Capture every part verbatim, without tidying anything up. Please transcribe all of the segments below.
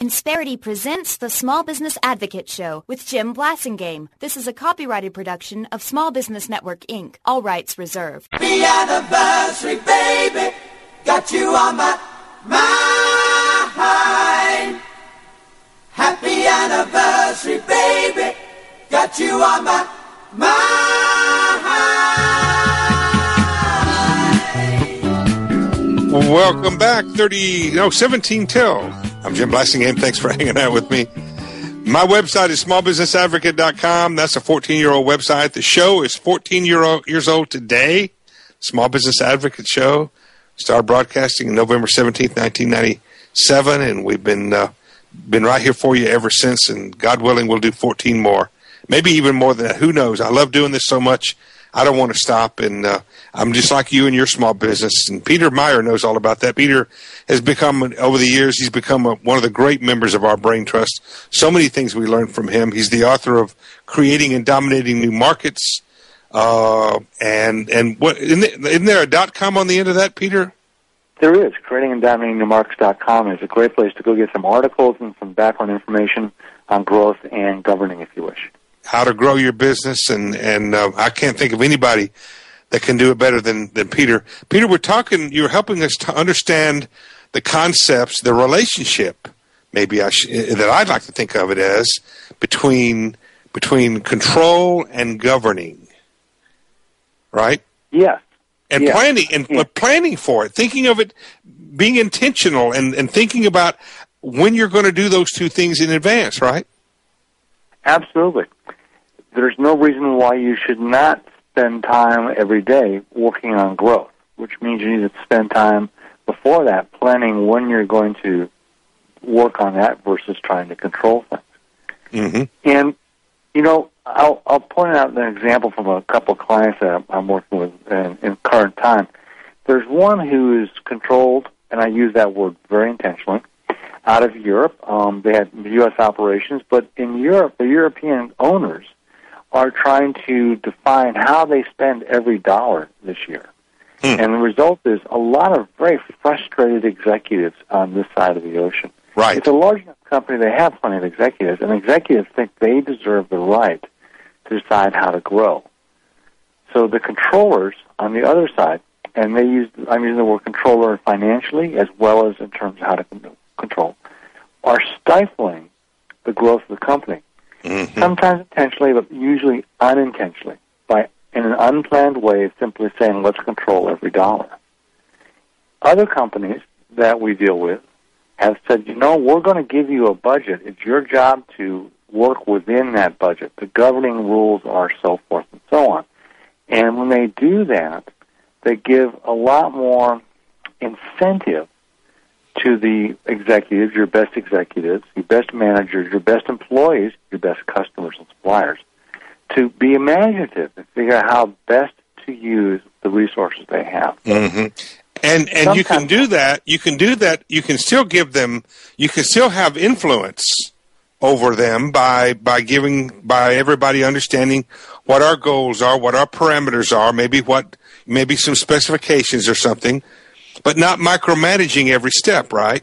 Insperity presents the Small Business Advocate Show with Jim Blasingame. This is a copyrighted production of Small Business Network, Incorporated. All rights reserved. Happy anniversary, baby. Got you on my mind. Happy anniversary, baby. Got you on my mind. Welcome back. thirty, no, seventeen till. I'm Jim Blasingame. Thanks for hanging out with me. My website is small business advocate dot com. That's a fourteen-year-old website. The show is fourteen year years old today. Small Business Advocate Show. Started broadcasting November seventeenth, nineteen ninety-seven, and we've been uh, been right here for you ever since, and God willing, we'll do fourteen more. Maybe even more than that. Who knows? I love doing this so much. I don't want to stop, and uh, I'm just like you and your small business. And Peter Meyer knows all about that. Peter has become, over the years, he's become a, one of the great members of our Brain Trust. So many things we learned from him. He's the author of Creating and Dominating New Markets. Uh, and and what isn't there a dot com on the end of that, Peter? There is. Creating and Dominating New Markets dot com is a great place to go get some articles and some background information on growth and governing, if you wish. How to grow your business, and and uh, I can't think of anybody that can do it better than, than Peter. Peter, we're talking, you're helping us to understand the concepts, the relationship, maybe I sh- that I'd like to think of it as, between between control and governing, right? Yes. And yes. planning, and yes. planning for it, thinking of it, being intentional, and, and thinking about when you're going to do those two things in advance, right? Absolutely. There's no reason why you should not spend time every day working on growth, which means you need to spend time before that planning when you're going to work on that versus trying to control things. Mm-hmm. And, you know, I'll, I'll point out an example from a couple of clients that I'm working with in, in current time. There's one who is controlled, and I use that word very intentionally, out of Europe. Um, they had U S operations, but in Europe, the European owners are trying to define how they spend every dollar this year. Hmm. And the result is a lot of very frustrated executives on this side of the ocean. Right. It's a large enough company, they have plenty of executives, and executives think they deserve the right to decide how to grow. So the controllers on the other side, and they use, I'm using the word controller financially as well as in terms of how to control, are stifling the growth of the company. Mm-hmm. Sometimes intentionally, but usually unintentionally, by in an unplanned way of simply saying, let's control every dollar. Other companies that we deal with have said, you know, we're going to give you a budget. It's your job to work within that budget. The governing rules are so forth and so on. And when they do that, they give a lot more incentive to the executives, your best executives, your best managers, your best employees, your best customers and suppliers, to be imaginative and figure out how best to use the resources they have. Mm-hmm. And and Sometimes, you can do that. You can do that. You can still give them. You can still have influence over them by by giving by everybody understanding what our goals are, what our parameters are, maybe what maybe some specifications or something. But not micromanaging every step, right?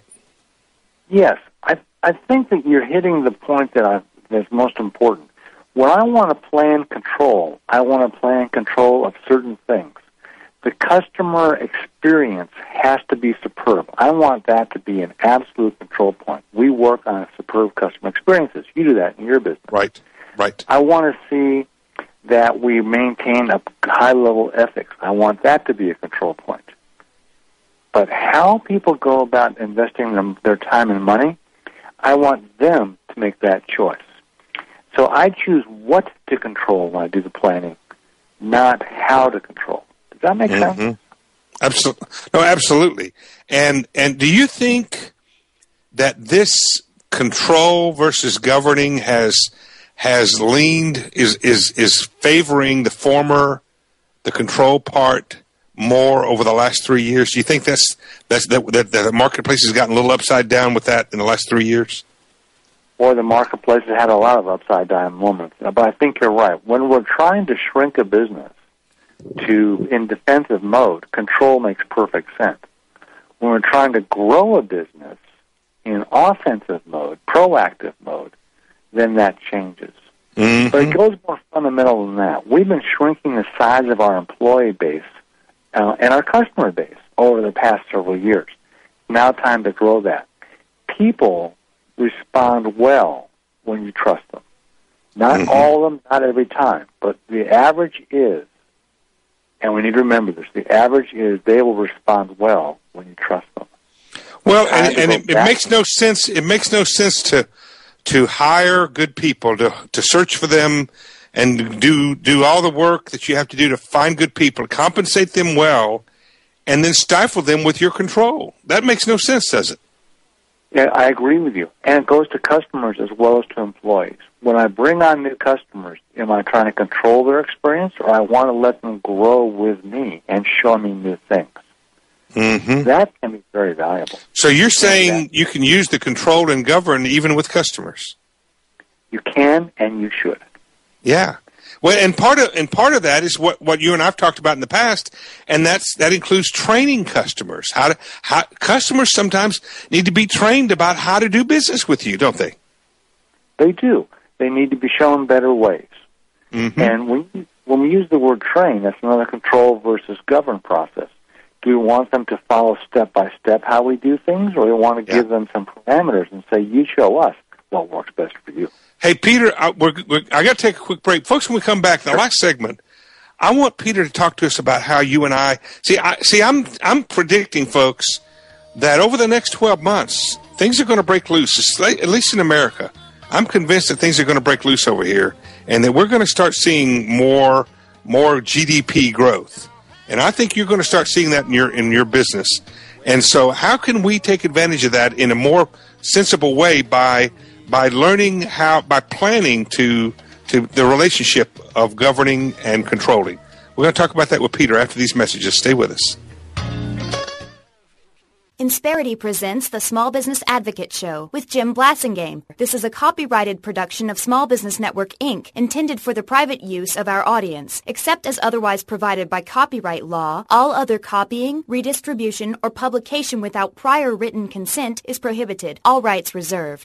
Yes. I I think that you're hitting the point that I, that's most important. When I want to plan control, I want to plan control of certain things. The customer experience has to be superb. I want that to be an absolute control point. We work on superb customer experiences. You do that in your business. Right, right. I want to see that we maintain a high-level ethics. I want that to be a control point. But how people go about investing them, their time and money, I want them to make that choice. So I choose what to control when I do the planning, not how to control. Does that make mm-hmm. sense? Absolutely. No, absolutely. And and do you think that this control versus governing has has leaned is is is favoring the former, the control part, more over the last three years? Do you think that's that's that, that the marketplace has gotten a little upside down with that in the last three years? Or the marketplace has had a lot of upside down moments. But I think you're right. When we're trying to shrink a business to in defensive mode, control makes perfect sense. When we're trying to grow a business in offensive mode, proactive mode, then that changes. Mm-hmm. But it goes more fundamental than that. We've been shrinking the size of our employee base uh, and our customer base over the past several years. Now time to grow that. People respond well when you trust them. Not mm-hmm. all of them, not every time, but the average is, and we need to remember this, the average is they will respond well when you trust them. Well, and, and it, it makes no sense. It makes no sense to to hire good people, to to search for them, and do do all the work that you have to do to find good people, compensate them well, and then stifle them with your control. That makes no sense, does it? Yeah, I agree with you. And it goes to customers as well as to employees. When I bring on new customers, am I trying to control their experience, or I want to let them grow with me and show me new things? Mm-hmm. That can be very valuable. So you're saying you can use the control and govern even with customers? You can, and you should. Yeah. Well, and part of and part of that is what, what you and I've talked about in the past, and that's that includes training customers. How to how customers sometimes need to be trained about how to do business with you, don't they? They do. They need to be shown better ways. Mm-hmm. And when when we use the word train, that's another control versus govern process. Do we want them to follow step by step how we do things, or do we want to yeah. give them some parameters and say, "You show us what works best for you"? Hey, Peter, I, we're, we're, I got to take a quick break. Folks, when we come back, the last segment, I want Peter to talk to us about how you and I see. I, see, I'm I'm predicting, folks, that over the next twelve months, things are going to break loose. At least in America, I'm convinced that things are going to break loose over here, and that we're going to start seeing more more G D P growth. And I think you're going to start seeing that in your in your business. And so, how can we take advantage of that in a more sensible way by by learning how by planning to to the relationship of governing and controlling? We're going to talk about that with Peter after these messages. Stay with us. Insperity presents the Small Business Advocate Show with Jim Blasingame. This is a copyrighted production of Small Business Network, Incorporated, intended for the private use of our audience. Except as otherwise provided by copyright law, all other copying, redistribution, or publication without prior written consent is prohibited. All rights reserved.